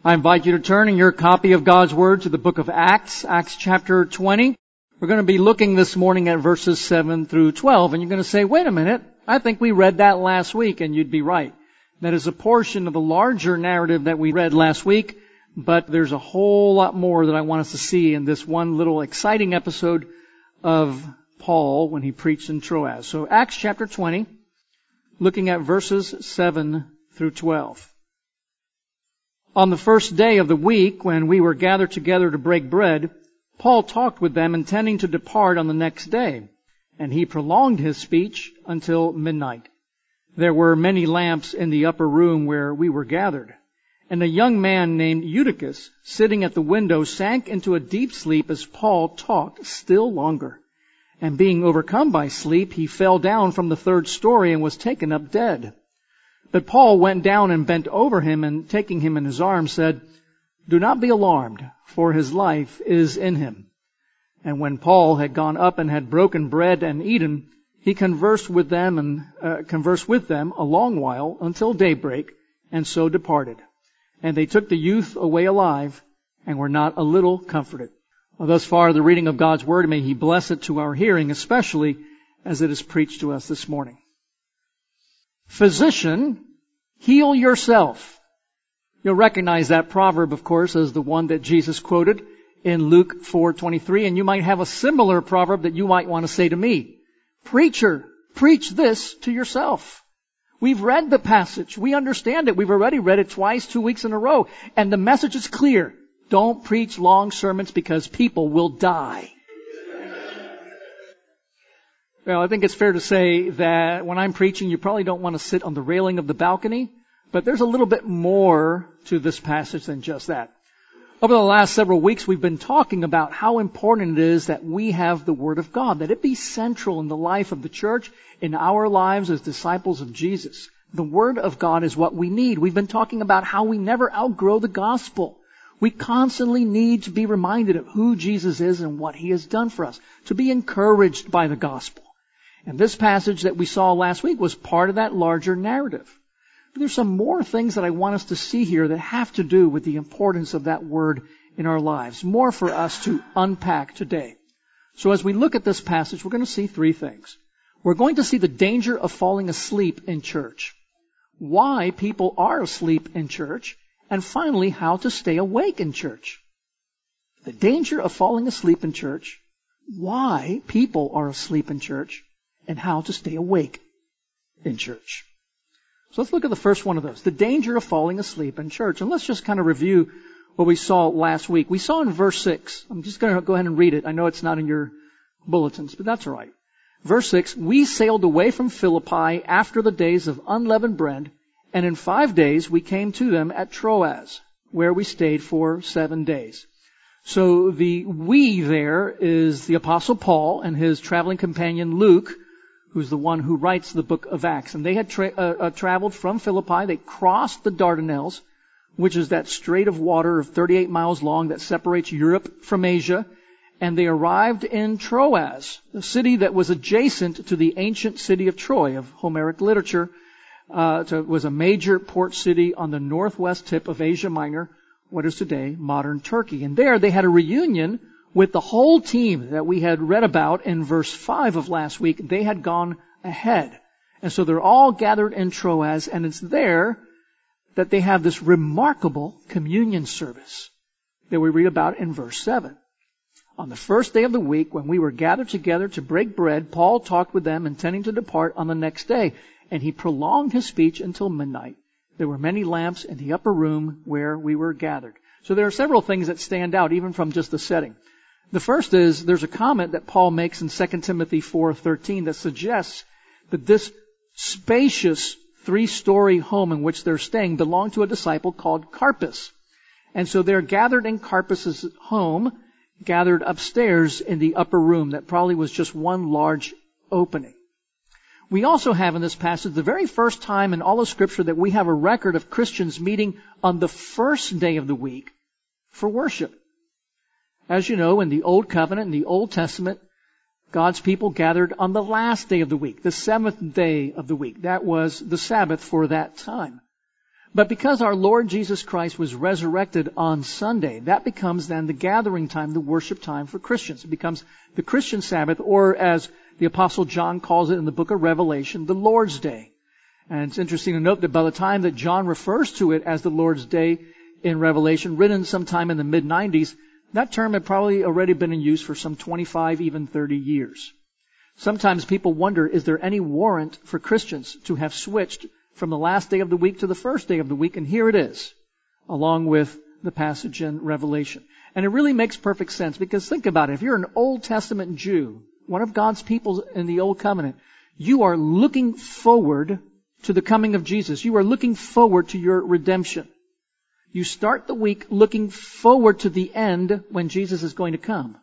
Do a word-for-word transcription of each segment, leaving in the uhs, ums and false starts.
I invite you to turn in your copy of God's Word to the book of Acts, Acts chapter twenty. We're going to be looking this morning at verses seven through twelve. And you're going to say, wait a minute, I think we read that last week, and you'd be right. That is a portion of the larger narrative that we read last week, but there's a whole lot more that I want us to see in this one little exciting episode of Paul when he preached in Troas. So Acts chapter twenty, looking at verses seven through twelve. On the first day of the week, when we were gathered together to break bread, Paul talked with them, intending to depart on the next day, and he prolonged his speech until midnight. There were many lamps in the upper room where we were gathered, and a young man named Eutychus, sitting at the window, sank into a deep sleep as Paul talked still longer. And being overcome by sleep, he fell down from the third story and was taken up dead. But Paul went down and bent over him, and taking him in his arms, said, "Do not be alarmed, for his life is in him." And when Paul had gone up and had broken bread and eaten, he conversed with them and uh, conversed with them a long while until daybreak, and so departed. And they took the youth away alive, and were not a little comforted. Well, thus far, the reading of God's Word, may He bless it to our hearing, especially as it is preached to us this morning. Physician, heal yourself. You'll recognize that proverb, of course, as the one that Jesus quoted in Luke four twenty-three, and you might have a similar proverb that you might want to say to me. Preacher, preach this to yourself. We've read the passage. We understand it. We've already read it twice, two weeks in a row, and the message is clear. Don't preach long sermons because people will die. Well, I think it's fair to say that when I'm preaching, you probably don't want to sit on the railing of the balcony, but there's a little bit more to this passage than just that. Over the last several weeks, we've been talking about how important it is that we have the Word of God, that it be central in the life of the church, in our lives as disciples of Jesus. The Word of God is what we need. We've been talking about how we never outgrow the gospel. We constantly need to be reminded of who Jesus is and what He has done for us, to be encouraged by the gospel. And this passage that we saw last week was part of that larger narrative. But there's some more things that I want us to see here that have to do with the importance of that word in our lives. More for us to unpack today. So as we look at this passage, we're going to see three things. We're going to see the danger of falling asleep in church, why people are asleep in church, and finally, how to stay awake in church. The danger of falling asleep in church, why people are asleep in church, and how to stay awake in church. So let's look at the first one of those, the danger of falling asleep in church. And let's just kind of review what we saw last week. We saw in verse six, I'm just going to go ahead and read it. I know it's not in your bulletins, but that's all right. Verse six, we sailed away from Philippi after the days of unleavened bread, and in five days we came to them at Troas, where we stayed for seven days. So the we there is the Apostle Paul and his traveling companion Luke, who's the one who writes the book of Acts. And they had tra- uh, uh, traveled from Philippi. They crossed the Dardanelles, which is that strait of water of thirty-eight miles long that separates Europe from Asia. And they arrived in Troas, a city that was adjacent to the ancient city of Troy of Homeric literature. Uh, it was a major port city on the northwest tip of Asia Minor, what is today modern Turkey. And there they had a reunion with the whole team that we had read about in verse five of last week. They had gone ahead. And so they're all gathered in Troas, and it's there that they have this remarkable communion service that we read about in verse seven. On the first day of the week, when we were gathered together to break bread, Paul talked with them, intending to depart on the next day, and he prolonged his speech until midnight. There were many lamps in the upper room where we were gathered. So there are several things that stand out, even from just the setting. The first is, there's a comment that Paul makes in Second Timothy four thirteen that suggests that this spacious three-story home in which they're staying belonged to a disciple called Carpus. And so they're gathered in Carpus's home, gathered upstairs in the upper room that probably was just one large opening. We also have in this passage the very first time in all of Scripture that we have a record of Christians meeting on the first day of the week for worship. As you know, in the Old Covenant, in the Old Testament, God's people gathered on the last day of the week, the seventh day of the week. That was the Sabbath for that time. But because our Lord Jesus Christ was resurrected on Sunday, that becomes then the gathering time, the worship time for Christians. It becomes the Christian Sabbath, or as the Apostle John calls it in the book of Revelation, the Lord's Day. And it's interesting to note that by the time that John refers to it as the Lord's Day in Revelation, written sometime in the mid nineties, that term had probably already been in use for some twenty-five, even thirty years. Sometimes people wonder, is there any warrant for Christians to have switched from the last day of the week to the first day of the week? And here it is, along with the passage in Revelation. And it really makes perfect sense, because think about it. If you're an Old Testament Jew, one of God's people in the Old Covenant, you are looking forward to the coming of Jesus. You are looking forward to your redemption. You start the week looking forward to the end when Jesus is going to come.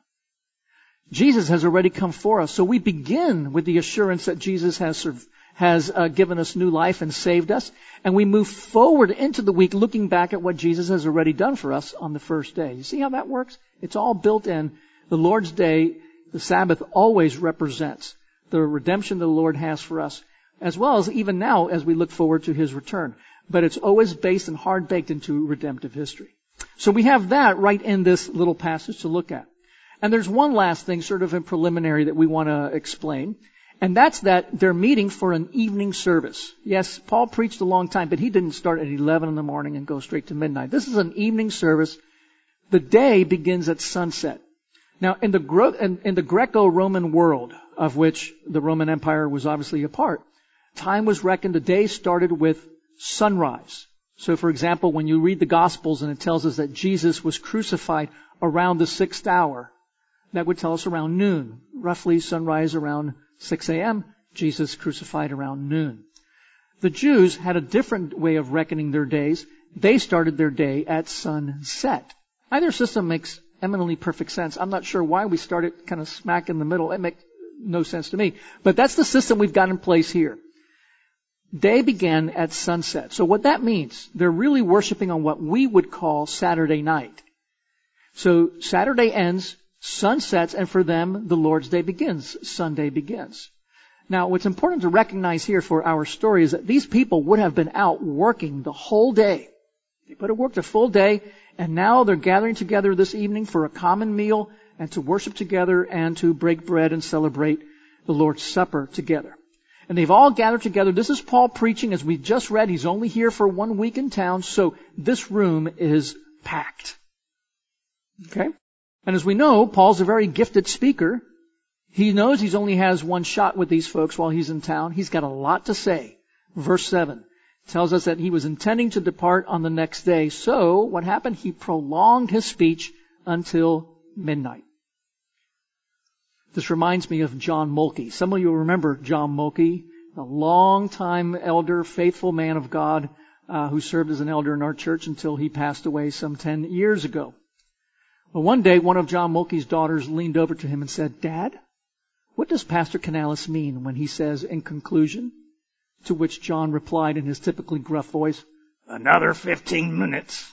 Jesus has already come for us. So we begin with the assurance that Jesus has has uh, given us new life and saved us. And we move forward into the week looking back at what Jesus has already done for us on the first day. You see how that works? It's all built in. The Lord's Day, the Sabbath, always represents the redemption the Lord has for us, as well as even now as we look forward to His return. But it's always based and hard baked into redemptive history. So we have that right in this little passage to look at. And there's one last thing, sort of in preliminary, that we want to explain. And that's that they're meeting for an evening service. Yes, Paul preached a long time, but he didn't start at eleven in the morning and go straight to midnight. This is an evening service. The day begins at sunset. Now, in the, Gro- in, in the Greco-Roman world, of which the Roman Empire was obviously a part, time was reckoned. The day started with sunrise. So, for example, when you read the Gospels and it tells us that Jesus was crucified around the sixth hour, that would tell us around noon. Roughly sunrise around six a.m., Jesus crucified around noon. The Jews had a different way of reckoning their days. They started their day at sunset. Either system makes eminently perfect sense. I'm not sure why we started kind of smack in the middle. It makes no sense to me. But that's the system we've got in place here. Day began at sunset. So what that means, they're really worshiping on what we would call Saturday night. So Saturday ends, sun sets, and for them, the Lord's Day begins. Sunday begins. Now, what's important to recognize here for our story is that these people would have been out working the whole day. They would have worked a full day, and now they're gathering together this evening for a common meal and to worship together and to break bread and celebrate the Lord's Supper together. And they've all gathered together. This is Paul preaching, as we just read. He's only here for one week in town, so this room is packed. Okay? And as we know, Paul's a very gifted speaker. He knows he only has one shot with these folks while he's in town. He's got a lot to say. Verse seven tells us that he was intending to depart on the next day. So what happened? He prolonged his speech until midnight. This reminds me of John Moltke. Some of you remember John Moltke, a long-time elder, faithful man of God, uh, who served as an elder in our church until he passed away some ten years ago. Well, one day, one of John Moltke's daughters leaned over to him and said, "Dad, what does Pastor Canales mean when he says, in conclusion?" To which John replied in his typically gruff voice, "Another fifteen minutes."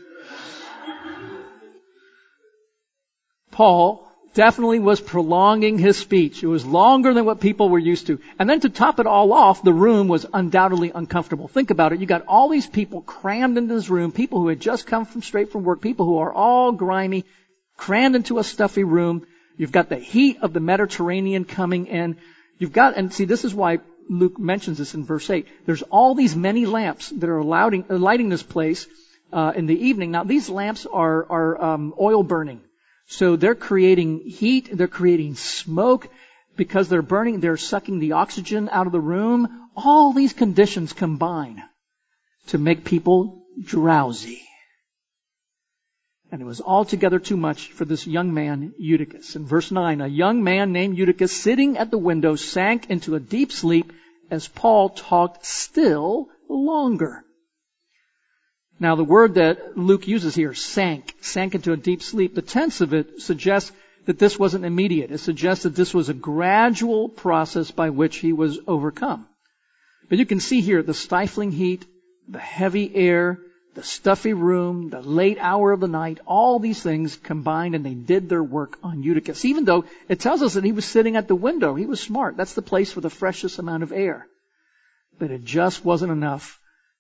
Paul definitely was prolonging his speech. It was longer than what people were used to. And then to top it all off, the room was undoubtedly uncomfortable. Think about it. You got all these people crammed into this room, people who had just come from straight from work, people who are all grimy, crammed into a stuffy room. You've got the heat of the Mediterranean coming in. You've got, and see, this is why Luke mentions this in verse eight. There's all these many lamps that are lighting, lighting this place uh, in the evening. Now, these lamps are, are um, oil burning. So they're creating heat, they're creating smoke. Because they're burning, they're sucking the oxygen out of the room. All these conditions combine to make people drowsy. And it was altogether too much for this young man, Eutychus. In verse nine, a young man named Eutychus, sitting at the window, sank into a deep sleep as Paul talked still longer. Now, the word that Luke uses here, sank, sank into a deep sleep, the tense of it suggests that this wasn't immediate. It suggests that this was a gradual process by which he was overcome. But you can see here the stifling heat, the heavy air, the stuffy room, the late hour of the night, all these things combined, and they did their work on Eutychus. Even though it tells us that he was sitting at the window. He was smart. That's the place for the freshest amount of air. But it just wasn't enough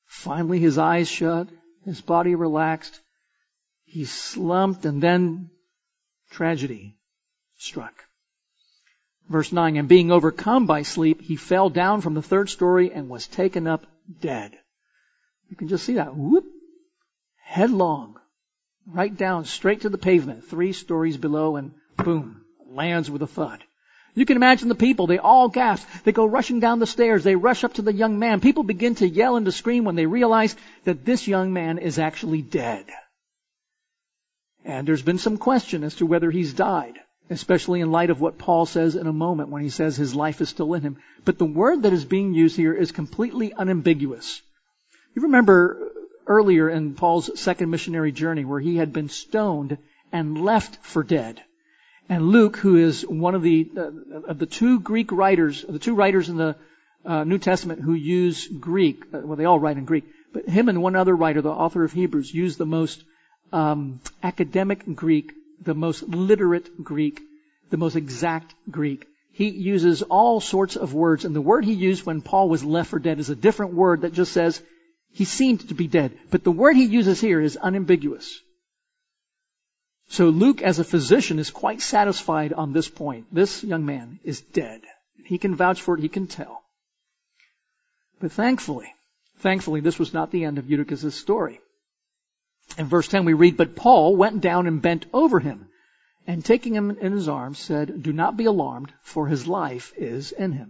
Finally his eyes shut, his body relaxed, he slumped, and then tragedy struck. Verse nine, and being overcome by sleep, he fell down from the third story and was taken up dead. You can just see that. Whoop. Headlong. Right down, straight to the pavement, three stories below, and boom, lands with a thud. You can imagine the people, they all gasp. They go rushing down the stairs. They rush up to the young man. People begin to yell and to scream when they realize that this young man is actually dead. And there's been some question as to whether he's died, especially in light of what Paul says in a moment when he says his life is still in him. But the word that is being used here is completely unambiguous. You remember earlier in Paul's second missionary journey where he had been stoned and left for dead. And Luke, who is one of the uh, of the two Greek writers, the two writers in the uh, New Testament who use Greek, uh, well, they all write in Greek, but him and one other writer, the author of Hebrews, use the most um, academic Greek, the most literate Greek, the most exact Greek. He uses all sorts of words, and the word he used when Paul was left for dead is a different word that just says he seemed to be dead. But the word he uses here is unambiguous. So Luke, as a physician, is quite satisfied on this point. This young man is dead. He can vouch for it. He can tell. But thankfully, thankfully, this was not the end of Eutychus' story. In verse ten we read, but Paul went down and bent over him, and taking him in his arms said, do not be alarmed, for his life is in him.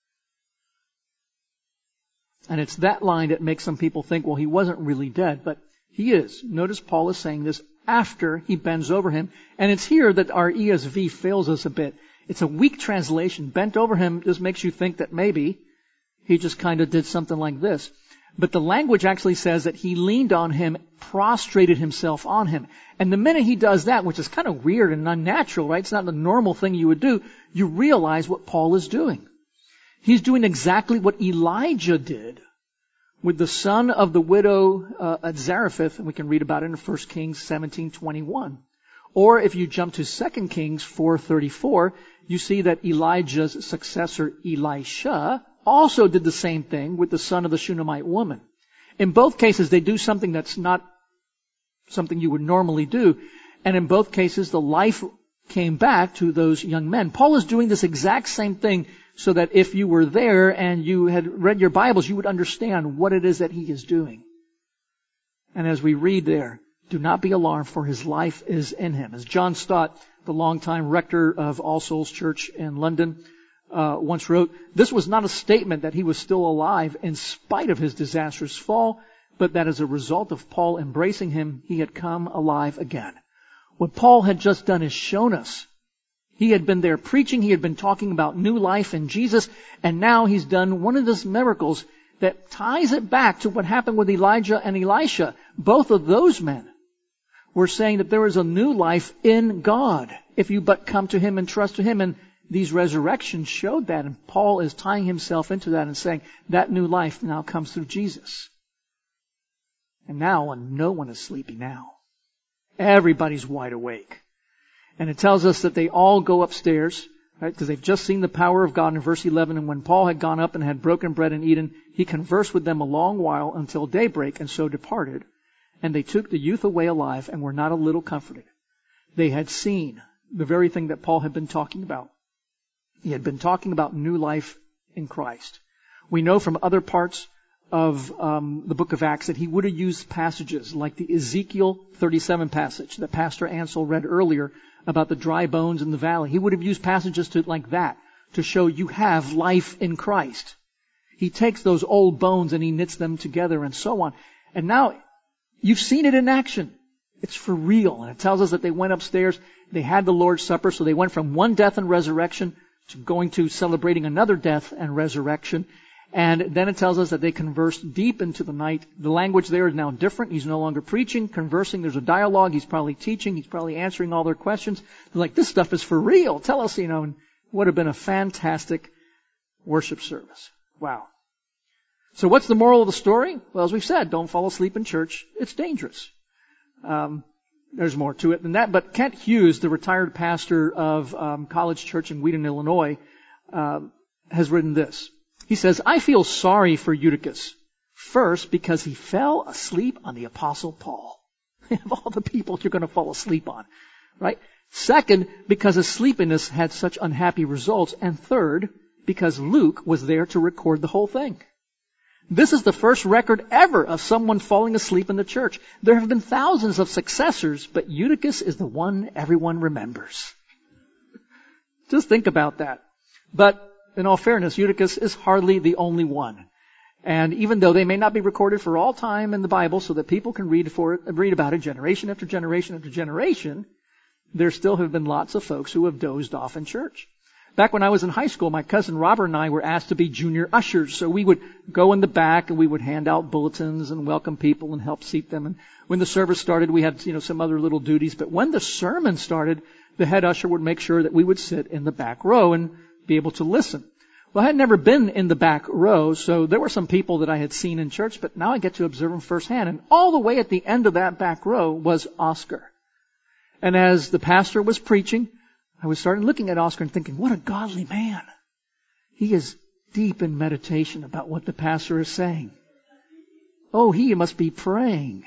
And it's that line that makes some people think, well, he wasn't really dead, but he is. Notice Paul is saying this after he bends over him. And it's here that our E S V fails us a bit. It's a weak translation. Bent over him just makes you think that maybe he just kind of did something like this. But the language actually says that he leaned on him, prostrated himself on him. And the minute he does that, which is kind of weird and unnatural, right? It's not the normal thing you would do. You realize what Paul is doing. He's doing exactly what Elijah did with the son of the widow uh, at Zarephath, and we can read about it in First Kings seventeen twenty-one. Or if you jump to Second Kings four thirty-four, you see that Elijah's successor, Elisha, also did the same thing with the son of the Shunammite woman. In both cases, they do something that's not something you would normally do. And in both cases, the life came back to those young men. Paul is doing this exact same thing so that if you were there and you had read your Bibles, you would understand what it is that he is doing. And as we read there, do not be alarmed, for his life is in him. As John Stott, the longtime rector of All Souls Church in London, uh, once wrote, this was not a statement that he was still alive in spite of his disastrous fall, but that as a result of Paul embracing him, he had come alive again. What Paul had just done is shown us. He had been there preaching, he had been talking about new life in Jesus, and now he's done one of those miracles that ties it back to what happened with Elijah and Elisha. Both of those men were saying that there is a new life in God if you but come to him and trust to him. And these resurrections showed that, and Paul is tying himself into that and saying that new life now comes through Jesus. And now no one is sleepy now. Everybody's wide awake. And it tells us that they all go upstairs, right? Because they've just seen the power of God in verse eleven. And when Paul had gone up and had broken bread and eaten, he conversed with them a long while until daybreak, and so departed. And they took the youth away alive and were not a little comforted. They had seen the very thing that Paul had been talking about. He had been talking about new life in Christ. We know from other parts of um, the book of Acts that he would have used passages like the Ezekiel thirty-seven passage that Pastor Ansel read earlier about the dry bones in the valley. He would have used passages to, like that to show you have life in Christ. He takes those old bones and he knits them together and so on. And now you've seen it in action. It's for real. And it tells us that they went upstairs, they had the Lord's Supper, so they went from one death and resurrection to going to celebrating another death and resurrection. And then it tells us that they conversed deep into the night. The language there is now different. He's no longer preaching, conversing. There's a dialogue. He's probably teaching. He's probably answering all their questions. They're like, this stuff is for real. Tell us, you know, and it would have been a fantastic worship service. Wow. So what's the moral of the story? Well, as we've said, don't fall asleep in church. It's dangerous. Um, there's more to it than that. But Kent Hughes, the retired pastor of um, College Church in Wheaton, Illinois, uh, has written this. He says, I feel sorry for Eutychus, First, because he fell asleep on the Apostle Paul. Of all the people you're going to fall asleep on, right? Second, because his sleepiness had such unhappy results. And third, because Luke was there to record the whole thing. This is the first record ever of someone falling asleep in the church. There have been thousands of successors, but Eutychus is the one everyone remembers. Just think about that. But in all fairness, Eutychus is hardly the only one. And even though they may not be recorded for all time in the Bible so that people can read for it, read about it generation after generation after generation, there still have been lots of folks who have dozed off in church. Back when I was in high school, my cousin Robert and I were asked to be junior ushers. So we would go in the back and we would hand out bulletins and welcome people and help seat them. And when the service started, we had, you know, some other little duties. But when the sermon started, the head usher would make sure that we would sit in the back row and be able to listen. Well, I had never been in the back row, so there were some people that I had seen in church, but now I get to observe them firsthand. And all the way at the end of that back row was Oscar. And as the pastor was preaching, I was starting looking at Oscar and thinking, what a godly man. He is deep in meditation about what the pastor is saying. Oh, he must be praying.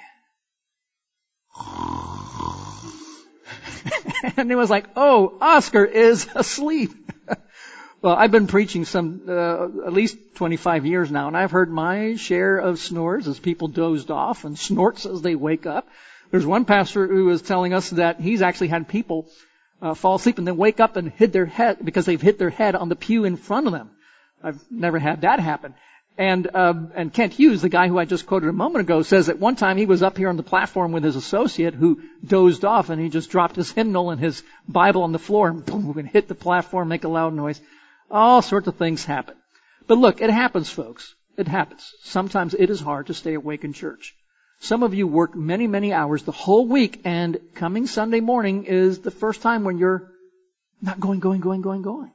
And it was like, oh, Oscar is asleep. Well, I've been preaching some, uh, at least twenty-five years now, and I've heard my share of snores as people dozed off and snorts as they wake up. There's one pastor who was telling us that he's actually had people uh, fall asleep and then wake up and hit their head because they've hit their head on the pew in front of them. I've never had that happen. And, uh, and Kent Hughes, the guy who I just quoted a moment ago, says that one time he was up here on the platform with his associate who dozed off and he just dropped his hymnal and his Bible on the floor and boom, and hit the platform, make a loud noise. All sorts of things happen. But look, it happens, folks. It happens. Sometimes it is hard to stay awake in church. Some of you work many, many hours the whole week, and coming Sunday morning is the first time when you're not going, going, going, going, going.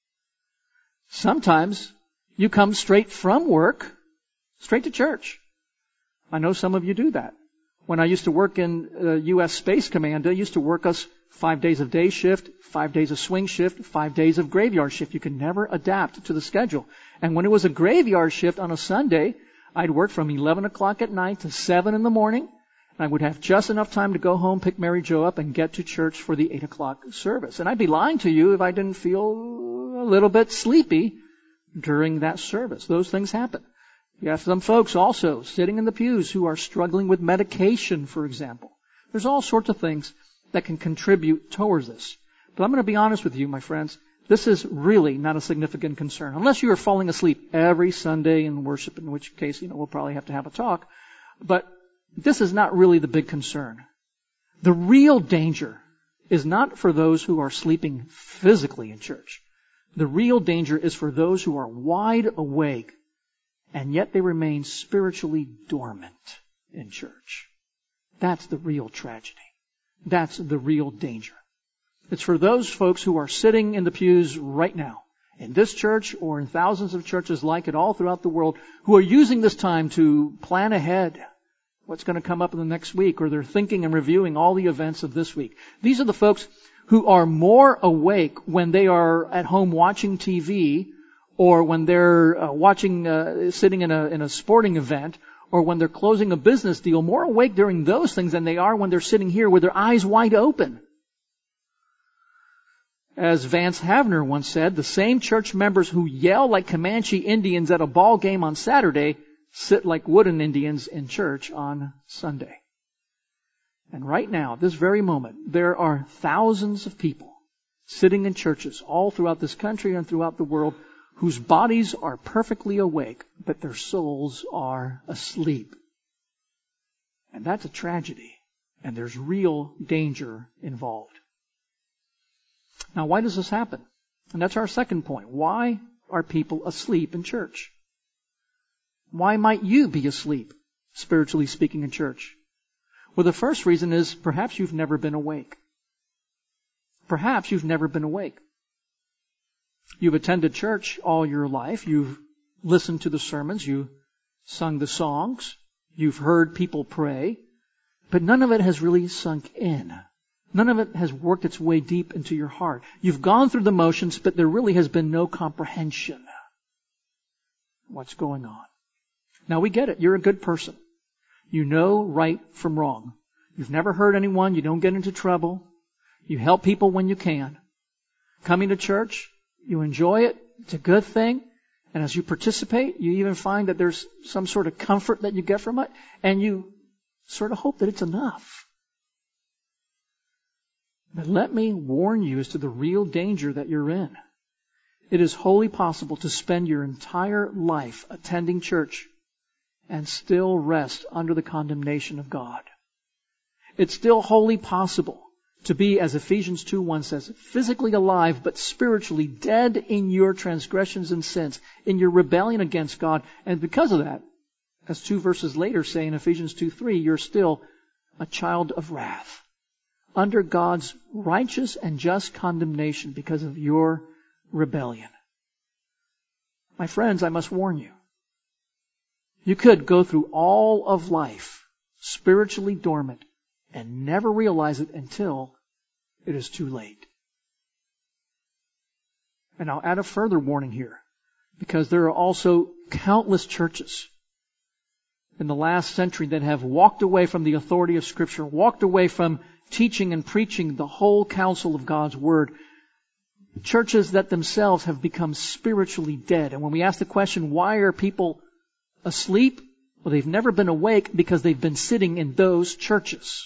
Sometimes you come straight from work, straight to church. I know some of you do that. When I used to work in uh, U S Space Command, they used to work us five days of day shift, five days of swing shift, five days of graveyard shift. You could never adapt to the schedule. And when it was a graveyard shift on a Sunday, I'd work from eleven o'clock at night to seven in the morning. And I would have just enough time to go home, pick Mary Jo up, and get to church for the eight o'clock service. And I'd be lying to you if I didn't feel a little bit sleepy during that service. Those things happen. You have some folks also sitting in the pews who are struggling with medication, for example. There's all sorts of things that can contribute towards this. But I'm going to be honest with you, my friends. This is really not a significant concern. Unless you are falling asleep every Sunday in worship, in which case, you know, we'll probably have to have a talk. But this is not really the big concern. The real danger is not for those who are sleeping physically in church. The real danger is for those who are wide awake and yet they remain spiritually dormant in church. That's the real tragedy. That's the real danger. It's for those folks who are sitting in the pews right now, in this church or in thousands of churches like it all throughout the world, who are using this time to plan ahead what's going to come up in the next week, or they're thinking and reviewing all the events of this week. These are the folks who are more awake when they are at home watching T V, or when they're uh, watching, uh, sitting in a, in a sporting event, or when they're closing a business deal, more awake during those things than they are when they're sitting here with their eyes wide open. As Vance Havner once said, the same church members who yell like Comanche Indians at a ball game on Saturday sit like wooden Indians in church on Sunday. And right now, this very moment, there are thousands of people sitting in churches all throughout this country and throughout the world whose bodies are perfectly awake, but their souls are asleep. And that's a tragedy. And there's real danger involved. Now, why does this happen? And that's our second point. Why are people asleep in church? Why might you be asleep, spiritually speaking, in church? Well, the first reason is perhaps you've never been awake. Perhaps you've never been awake. You've attended church all your life. You've listened to the sermons. You've sung the songs. You've heard people pray. But none of it has really sunk in. None of it has worked its way deep into your heart. You've gone through the motions, but there really has been no comprehension of what's going on. Now we get it. You're a good person. You know right from wrong. You've never hurt anyone. You don't get into trouble. You help people when you can. Coming to church, you enjoy it. It's a good thing. And as you participate, you even find that there's some sort of comfort that you get from it. And you sort of hope that it's enough. But let me warn you as to the real danger that you're in. It is wholly possible to spend your entire life attending church and still rest under the condemnation of God. It's still wholly possible to be, as Ephesians two one says, physically alive but spiritually dead in your transgressions and sins, in your rebellion against God. And because of that, as two verses later say in Ephesians two three, you're still a child of wrath, under God's righteous and just condemnation because of your rebellion. My friends, I must warn you. You could go through all of life spiritually dormant and never realize it until it is too late. And I'll add a further warning here, because there are also countless churches in the last century that have walked away from the authority of Scripture, walked away from teaching and preaching the whole counsel of God's Word. Churches that themselves have become spiritually dead. And when we ask the question, why are people asleep? Well, they've never been awake because they've been sitting in those churches.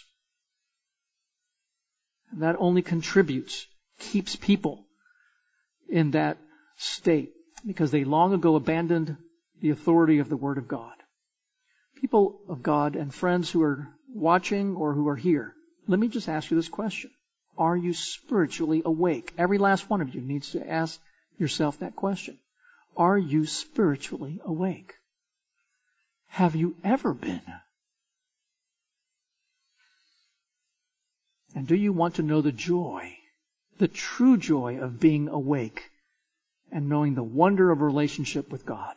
And that only contributes, keeps people in that state, because they long ago abandoned the authority of the Word of God. People of God and friends who are watching or who are here, let me just ask you this question. Are you spiritually awake? Every last one of you needs to ask yourself that question. Are you spiritually awake? Have you ever been? And do you want to know the joy, the true joy of being awake and knowing the wonder of relationship with God?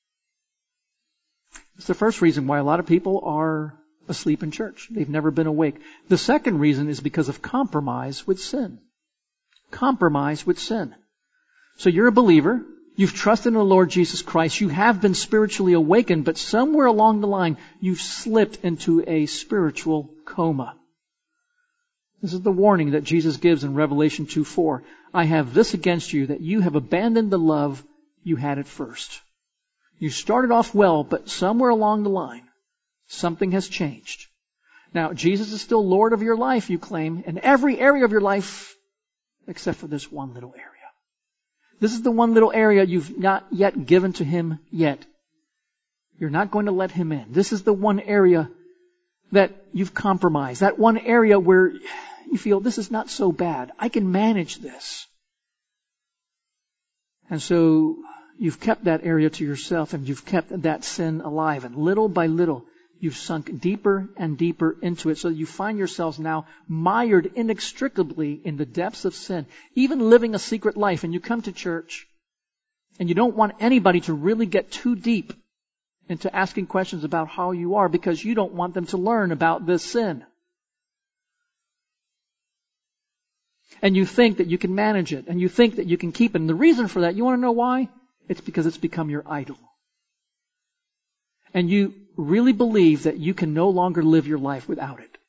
It's the first reason why a lot of people are asleep in church. They've never been awake. The second reason is because of compromise with sin. Compromise with sin. So you're a believer. You've trusted in the Lord Jesus Christ. You have been spiritually awakened, but somewhere along the line, you've slipped into a spiritual coma. This is the warning that Jesus gives in Revelation two four. I have this against you, that you have abandoned the love you had at first. You started off well, but somewhere along the line, something has changed. Now, Jesus is still Lord of your life, you claim, in every area of your life, except for this one little area. This is the one little area you've not yet given to Him yet. You're not going to let Him in. This is the one area that you've compromised. That one area where you feel, this is not so bad. I can manage this. And so you've kept that area to yourself, and you've kept that sin alive. And little by little, you've sunk deeper and deeper into it, so you find yourselves now mired inextricably in the depths of sin, even living a secret life. And you come to church, and you don't want anybody to really get too deep into asking questions about how you are, because you don't want them to learn about this sin. And you think that you can manage it, and you think that you can keep it. And the reason for that, you want to know why? It's because it's become your idol. And you really believe that you can no longer live your life without it.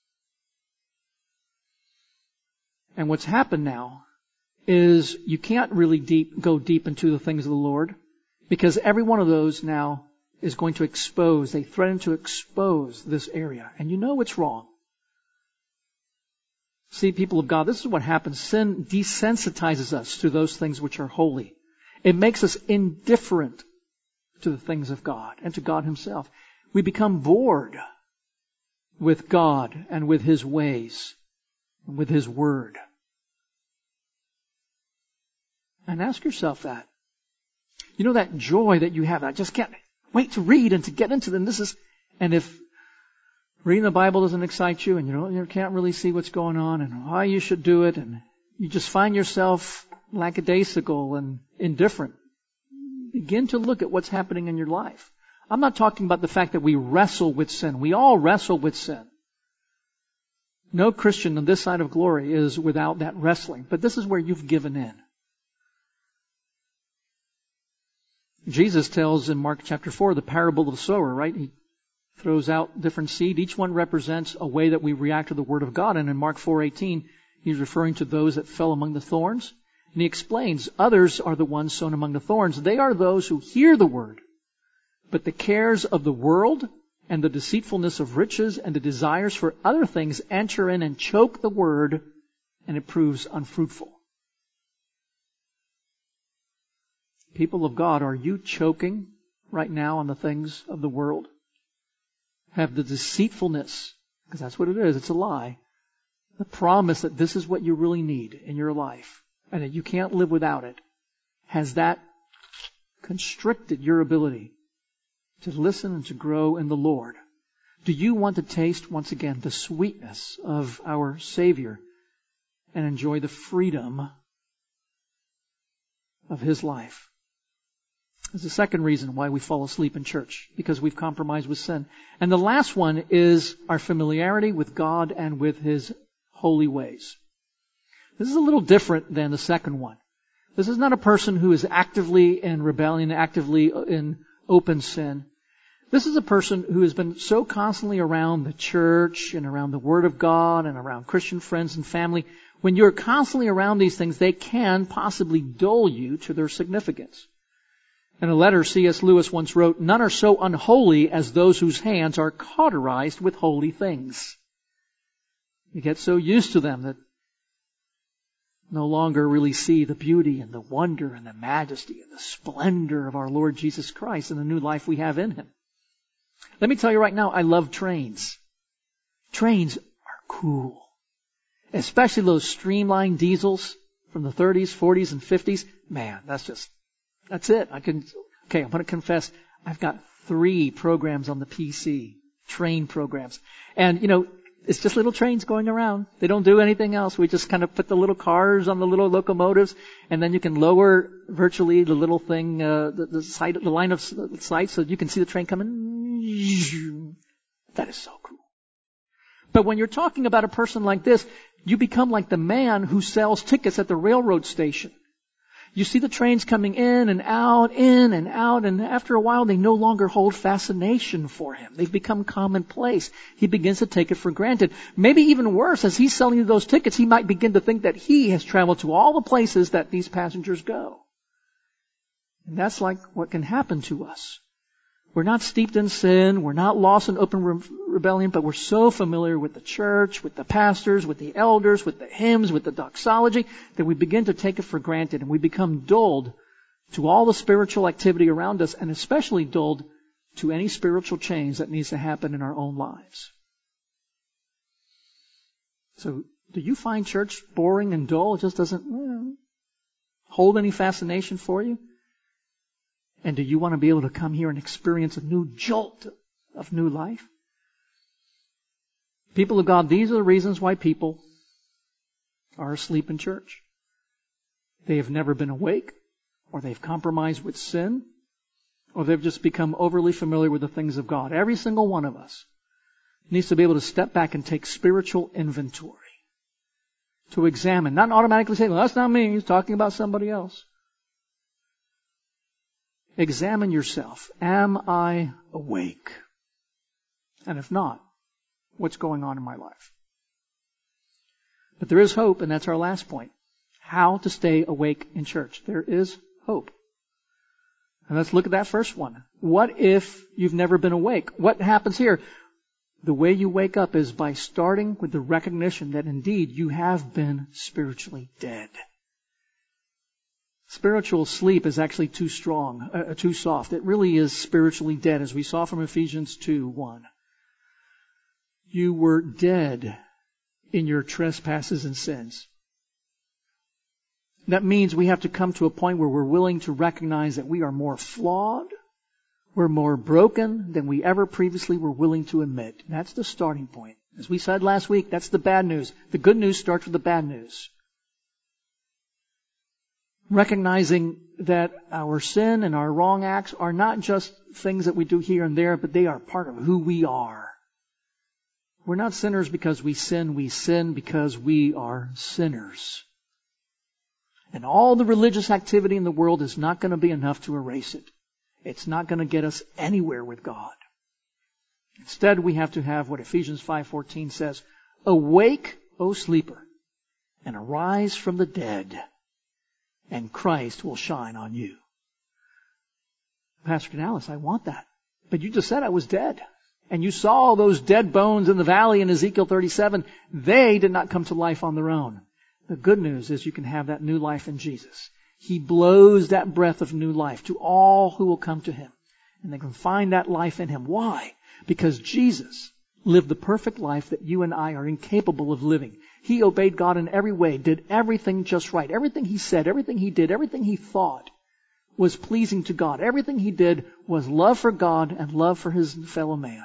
And what's happened now is you can't really deep, go deep into the things of the Lord, because every one of those now is going to expose, they threaten to expose this area. And you know it's wrong. See, people of God, this is what happens. Sin desensitizes us to those things which are holy. It makes us indifferent to the things of God and to God Himself. We become bored with God and with His ways and with His Word. And ask yourself that. You know that joy that you have, I just can't wait to read and to get into them. This is, and if reading the Bible doesn't excite you, and you don't, you can't really see what's going on and why you should do it, and you just find yourself lackadaisical and indifferent, begin to look at what's happening in your life. I'm not talking about the fact that we wrestle with sin. We all wrestle with sin. No Christian on this side of glory is without that wrestling. But this is where you've given in. Jesus tells in Mark chapter four the parable of the sower, right? He throws out different seed. Each one represents a way that we react to the Word of God. And in Mark four eighteen, he's referring to those that fell among the thorns. And he explains, others are the ones sown among the thorns. They are those who hear the Word, but the cares of the world and the deceitfulness of riches and the desires for other things enter in and choke the Word, and it proves unfruitful. People of God, are you choking right now on the things of the world? Have the deceitfulness, because that's what it is, it's a lie, the promise that this is what you really need in your life and that you can't live without it, has that constricted your ability to listen and to grow in the Lord? Do you want to taste, once again, the sweetness of our Savior and enjoy the freedom of His life? There's a second reason why we fall asleep in church, because we've compromised with sin. And the last one is our familiarity with God and with His holy ways. This is a little different than the second one. This is not a person who is actively in rebellion, actively in open sin. This is a person who has been so constantly around the church and around the Word of God and around Christian friends and family. When you're constantly around these things, they can possibly dull you to their significance. In a letter, C S Lewis once wrote, "None are so unholy as those whose hands are cauterized with holy things." You get so used to them that no longer really see the beauty and the wonder and the majesty and the splendor of our Lord Jesus Christ and the new life we have in Him. Let me tell you right now, I love trains. Trains are cool. Especially those streamlined diesels from the thirties, forties, and fifties. Man, that's just, that's it. I can, okay, I'm going to confess, I've got three programs on the P C. Train programs. And, you know, it's just little trains going around. They don't do anything else. We just kind of put the little cars on the little locomotives, and then you can lower virtually the little thing, uh, the, the sight, the line of sight, so you can see the train coming. That is so cool. But when you're talking about a person like this, you become like the man who sells tickets at the railroad station. You see the trains coming in and out, in and out, and after a while they no longer hold fascination for him. They've become commonplace. He begins to take it for granted. Maybe even worse, as he's selling you those tickets, he might begin to think that he has traveled to all the places that these passengers go. And that's like what can happen to us. We're not steeped in sin, we're not lost in open re- rebellion, but we're so familiar with the church, with the pastors, with the elders, with the hymns, with the doxology, that we begin to take it for granted, and we become dulled to all the spiritual activity around us, and especially dulled to any spiritual change that needs to happen in our own lives. So, do you find church boring and dull? It just doesn't well, hold any fascination for you? And do you want to be able to come here and experience a new jolt of new life? People of God, these are the reasons why people are asleep in church. They have never been awake, or they've compromised with sin, or they've just become overly familiar with the things of God. Every single one of us needs to be able to step back and take spiritual inventory. To examine, not automatically say, well, that's not me, he's talking about somebody else. Examine yourself. Am I awake? And if not, what's going on in my life? But there is hope, and that's our last point. How to stay awake in church. There is hope. And let's look at that first one. What if you've never been awake? What happens here? The way you wake up is by starting with the recognition that indeed you have been spiritually dead. Spiritual sleep is actually too strong, uh, too soft. It really is spiritually dead, as we saw from Ephesians two one. You were dead in your trespasses and sins. That means we have to come to a point where we're willing to recognize that we are more flawed, we're more broken than we ever previously were willing to admit. That's the starting point. As we said last week, that's the bad news. The good news starts with the bad news. Recognizing that our sin and our wrong acts are not just things that we do here and there, but they are part of who we are. We're not sinners because we sin. We sin because we are sinners. And all the religious activity in the world is not going to be enough to erase it. It's not going to get us anywhere with God. Instead, we have to have what Ephesians five fourteen says, "Awake, O sleeper, and arise from the dead, and Christ will shine on you." Pastor Dallas, I want that. But you just said I was dead. And you saw those dead bones in the valley in Ezekiel thirty-seven. They did not come to life on their own. The good news is you can have that new life in Jesus. He blows that breath of new life to all who will come to Him. And they can find that life in Him. Why? Because Jesus lived the perfect life that you and I are incapable of living. He obeyed God in every way, did everything just right. Everything He said, everything He did, everything He thought was pleasing to God. Everything He did was love for God and love for His fellow man.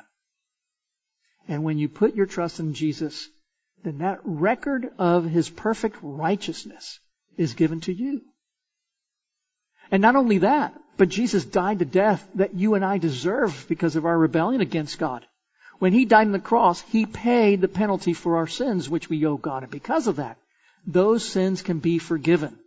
And when you put your trust in Jesus, then that record of His perfect righteousness is given to you. And not only that, but Jesus died the death that you and I deserve because of our rebellion against God. When He died on the cross, He paid the penalty for our sins, which we owe God. And because of that, those sins can be forgiven.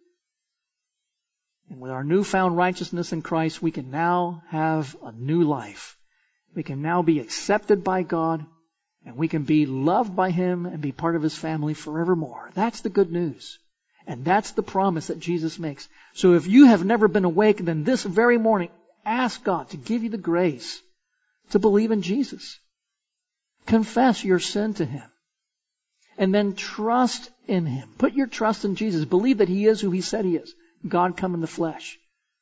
And with our newfound righteousness in Christ, we can now have a new life. We can now be accepted by God, and we can be loved by Him and be part of His family forevermore. That's the good news. And that's the promise that Jesus makes. So if you have never been awake, then this very morning, ask God to give you the grace to believe in Jesus. Confess your sin to Him. And then trust in Him. Put your trust in Jesus. Believe that He is who He said He is. God come in the flesh.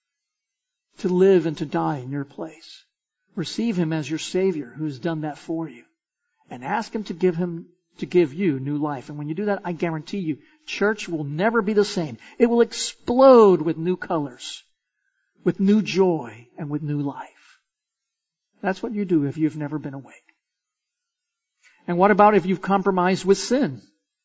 To live and to die in your place. Receive Him as your Savior who has done that for you. And ask Him to give Him to give you new life. And when you do that, I guarantee you, church will never be the same. It will explode with new colors, with new joy, and with new life. That's what you do if you've never been awake. And what about if you've compromised with sin?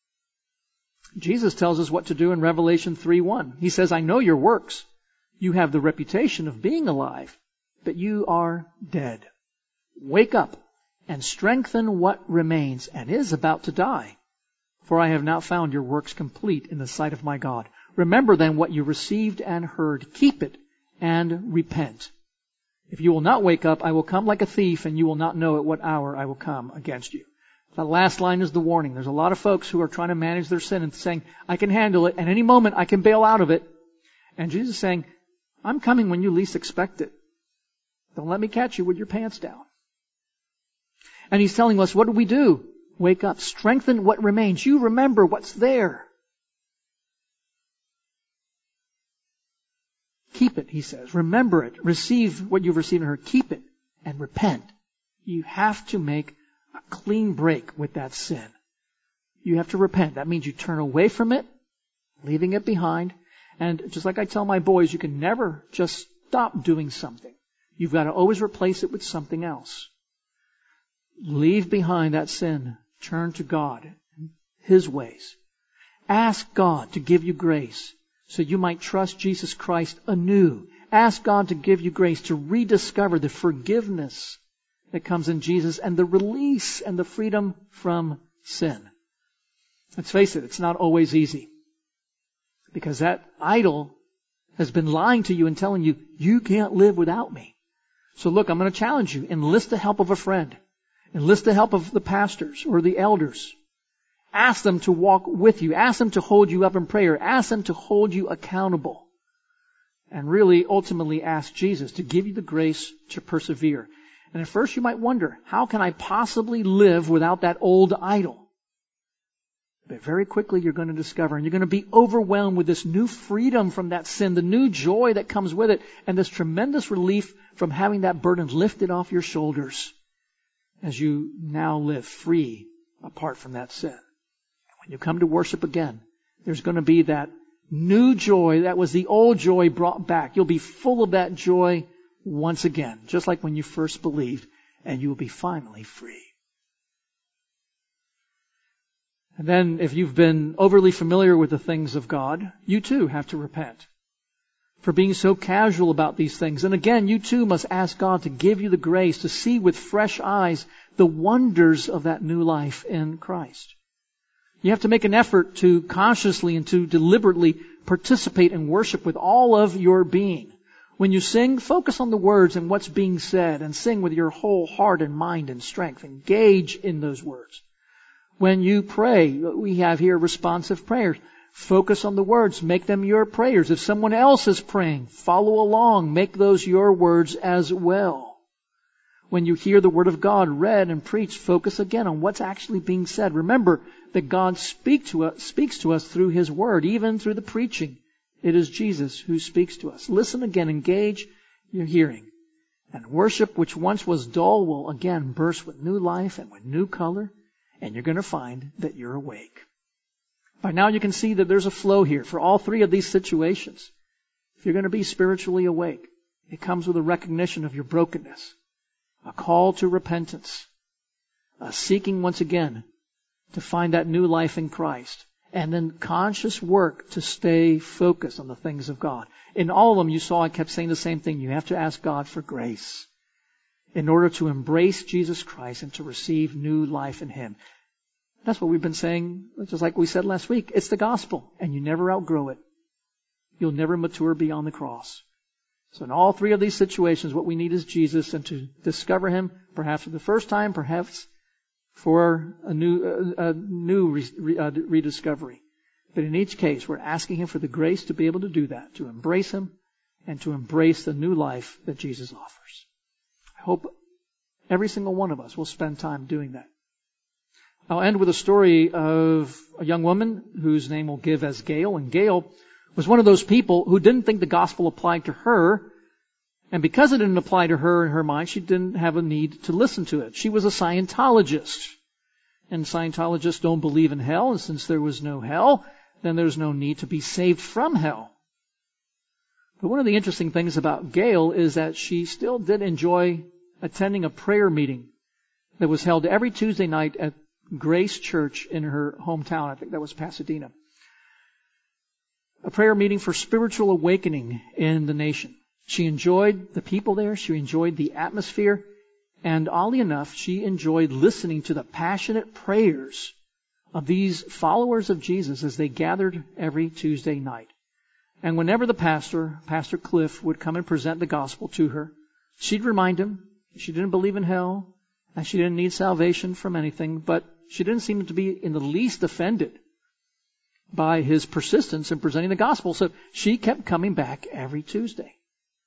Jesus tells us what to do in Revelation three one. He says, "I know your works. You have the reputation of being alive, but you are dead. Wake up and strengthen what remains and is about to die. For I have now found your works complete in the sight of my God. Remember then what you received and heard. Keep it and repent. If you will not wake up, I will come like a thief, and you will not know at what hour I will come against you." The last line is the warning. There's a lot of folks who are trying to manage their sin and saying, "I can handle it, and any moment I can bail out of it." And Jesus is saying, "I'm coming when you least expect it. Don't let me catch you with your pants down." And He's telling us, what do we do? Wake up. Strengthen what remains. You remember what's there. Keep it, He says. Remember it. Receive what you've received and heard. Keep it and repent. You have to make a clean break with that sin. You have to repent. That means you turn away from it, leaving it behind. And just like I tell my boys, you can never just stop doing something. You've got to always replace it with something else. Leave behind that sin. Turn to God, His ways. Ask God to give you grace so you might trust Jesus Christ anew. Ask God to give you grace to rediscover the forgiveness that comes in Jesus and the release and the freedom from sin. Let's face it, it's not always easy. Because that idol has been lying to you and telling you, you can't live without me. So look, I'm going to challenge you. Enlist the help of a friend. Enlist the help of the pastors or the elders. Ask them to walk with you. Ask them to hold you up in prayer. Ask them to hold you accountable. And really, ultimately, ask Jesus to give you the grace to persevere. And at first you might wonder, how can I possibly live without that old idol? But very quickly you're going to discover, and you're going to be overwhelmed with this new freedom from that sin, the new joy that comes with it, and this tremendous relief from having that burden lifted off your shoulders as you now live free apart from that sin. When you come to worship again, there's going to be that new joy that was the old joy brought back. You'll be full of that joy once again, just like when you first believed, and you will be finally free. And then if you've been overly familiar with the things of God, you too have to repent for being so casual about these things. And again, you too must ask God to give you the grace to see with fresh eyes the wonders of that new life in Christ. You have to make an effort to consciously and to deliberately participate in worship with all of your being. When you sing, focus on the words and what's being said, and sing with your whole heart and mind and strength. Engage in those words. When you pray, we have here responsive prayers. Focus on the words. Make them your prayers. If someone else is praying, follow along. Make those your words as well. When you hear the Word of God read and preached, focus again on what's actually being said. Remember that God speak to us, speaks to us through His Word, even through the preaching. It is Jesus who speaks to us. Listen again. Engage your hearing. And worship, which once was dull, will again burst with new life and with new color. And you're going to find that you're awake. By now you can see that there's a flow here for all three of these situations. If you're going to be spiritually awake, it comes with a recognition of your brokenness, a call to repentance, a seeking once again to find that new life in Christ, and then conscious work to stay focused on the things of God. In all of them, you saw I kept saying the same thing. You have to ask God for grace in order to embrace Jesus Christ and to receive new life in Him. That's what we've been saying, just like we said last week. It's the gospel, and you never outgrow it. You'll never mature beyond the cross. So in all three of these situations, what we need is Jesus, and to discover Him, perhaps for the first time, perhaps for a new, a, a new re, uh, rediscovery. But in each case, we're asking Him for the grace to be able to do that, to embrace Him, and to embrace the new life that Jesus offers. I hope every single one of us will spend time doing that. I'll end with a story of a young woman whose name we'll give as Gail. And Gail was one of those people who didn't think the gospel applied to her. And because it didn't apply to her in her mind, she didn't have a need to listen to it. She was a Scientologist. And Scientologists don't believe in hell. And since there was no hell, then there's no need to be saved from hell. But one of the interesting things about Gail is that she still did enjoy attending a prayer meeting that was held every Tuesday night at Grace Church in her hometown. I think that was Pasadena. A prayer meeting for spiritual awakening in the nation. She enjoyed the people there. She enjoyed the atmosphere. And oddly enough, she enjoyed listening to the passionate prayers of these followers of Jesus as they gathered every Tuesday night. And whenever the pastor, Pastor Cliff, would come and present the gospel to her, she'd remind him she didn't believe in hell and she didn't need salvation from anything, but she didn't seem to be in the least offended by his persistence in presenting the gospel. So she kept coming back every Tuesday.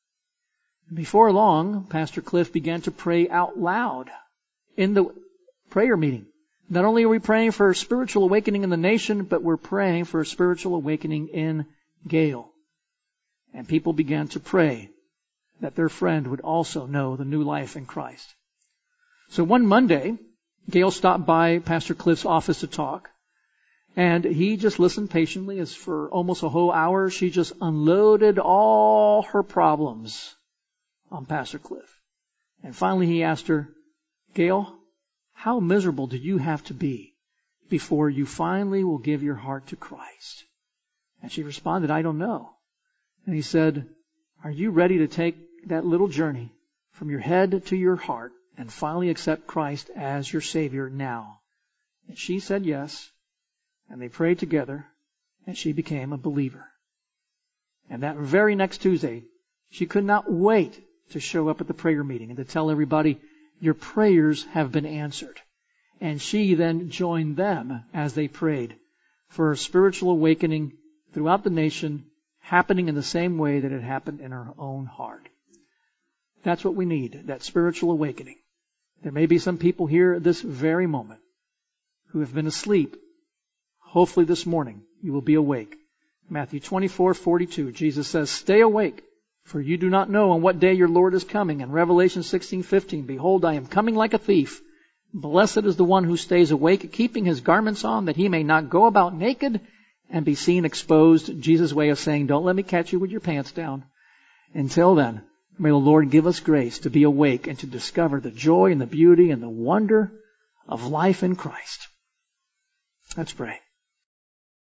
Before long, Pastor Cliff began to pray out loud in the prayer meeting. Not only are we praying for a spiritual awakening in the nation, but we're praying for a spiritual awakening in Gail. And people began to pray that their friend would also know the new life in Christ. So one Monday, Gail stopped by Pastor Cliff's office to talk, and he just listened patiently as for almost a whole hour she just unloaded all her problems on Pastor Cliff. And finally he asked her, Gail, how miserable do you have to be before you finally will give your heart to Christ? And she responded, I don't know. And he said, are you ready to take that little journey from your head to your heart and finally accept Christ as your Savior now? And she said yes, and they prayed together, and she became a believer. And that very next Tuesday, she could not wait to show up at the prayer meeting and to tell everybody, your prayers have been answered. And she then joined them as they prayed for a spiritual awakening throughout the nation, happening in the same way that it happened in her own heart. That's what we need, that spiritual awakening. There may be some people here at this very moment who have been asleep. Hopefully this morning you will be awake. Matthew twenty-four forty-two, Jesus says, stay awake, for you do not know on what day your Lord is coming. And Revelation sixteen fifteen, behold, I am coming like a thief. Blessed is the one who stays awake, keeping his garments on, that he may not go about naked and be seen exposed. Jesus' way of saying, don't let me catch you with your pants down. Until then, may the Lord give us grace to be awake and to discover the joy and the beauty and the wonder of life in Christ. Let's pray.